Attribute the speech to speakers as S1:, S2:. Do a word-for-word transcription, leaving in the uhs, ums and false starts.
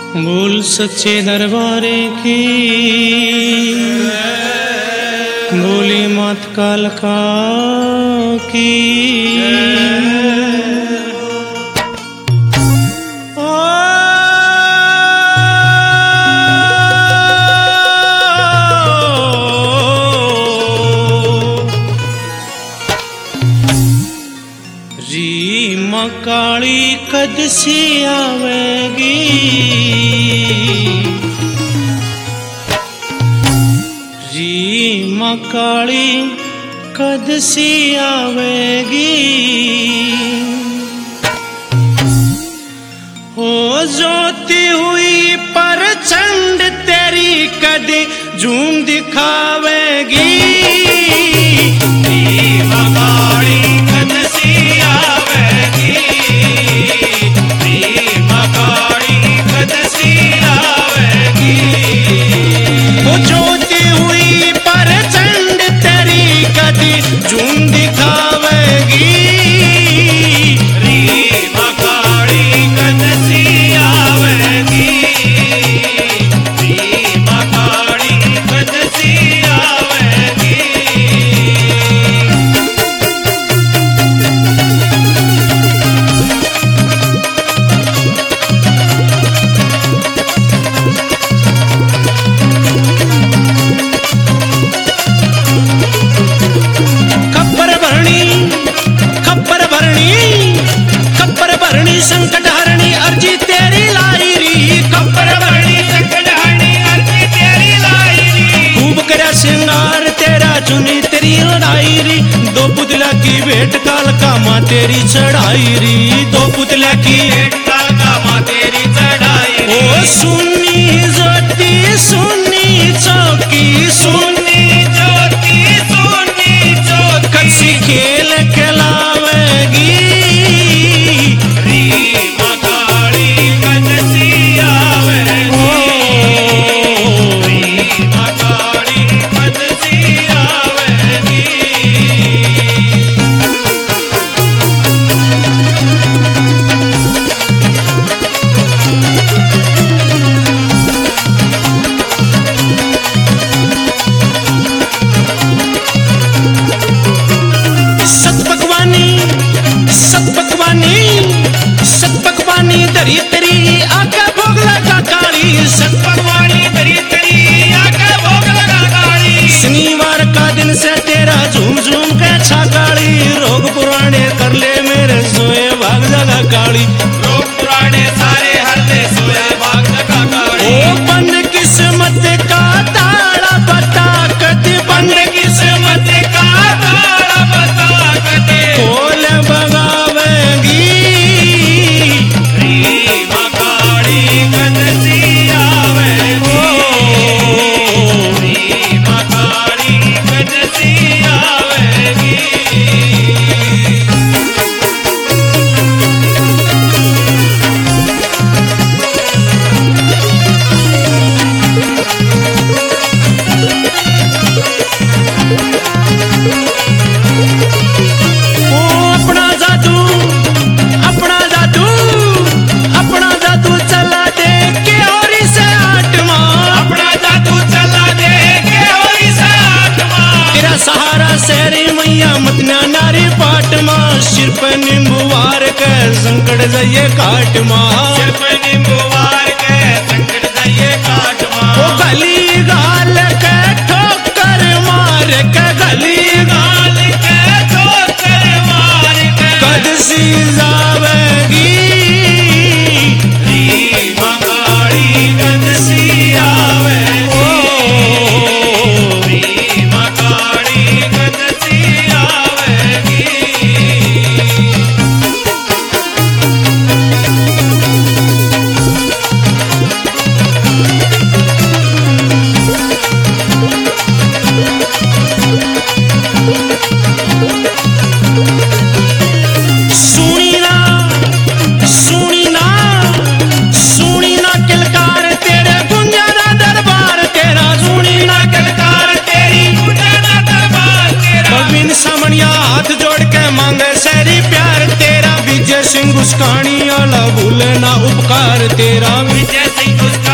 S1: बोल सच्चे दरबारे की, बोली मात कालका की। री मां काली कद सी आवेगी, री मां काली कद सी आवेगी। हो जोती हुई प्रचंड तेरी कद झूम दिखावेगी। री मां काली कद सी आवेगी, री मां काली कद सी आवेगी। वो जोती हुई प्रचंड तेरी कद झूम दिखावेगी। री मां काली कद सी आवेगी, री मां काली कद सी आवेगी। संकट हरणी अर्जी तेरी लाई री, कब्र भरणी संकट हरणी अर्जी तेरी लाई री। खूब करा श्रृंगार तेरा चुनी तेरी लड़ाई री। दो पुतला की भेंट कालका मां तेरी चढ़ाई री, दो पुतला की भेंट कालका मां तेरी चढ़ाई री। ओ सुन्नी ज्योति सुन्नी चौकी, सुन्नी ज्योति सुन्नी चौकी। कच्ची खेल खिलावेगी। दरी तेरी आका भोग लगा काली, सत भगवानी दरी तेरी आका भोग लगा काली। शनिवार का दिन से तेरा झूम झूम के छा काली। रोग पुराने कर ले मेरे सोए भाग जगा काली, रोग पुराने सारे हर ले सोए भाग जगा काली। ओ बंद किस्मत का ताला बता कद, बंद किस्मत का ताला बता कद। खोल भगावेगी। सिर पे नींबूवार के संकट जाइए काट माँ, सिर पे नींबूवार के संकट जाइए काट माँ। ओ गली गाल के ठोकर मार के, गली गाल के ठोकर मार के। कद सी जावेगी। री मां काली कद सी आवेगी, री मां काली कद सी आवेगी। भूले ना उपकार तेरा।
S2: विजय सिंह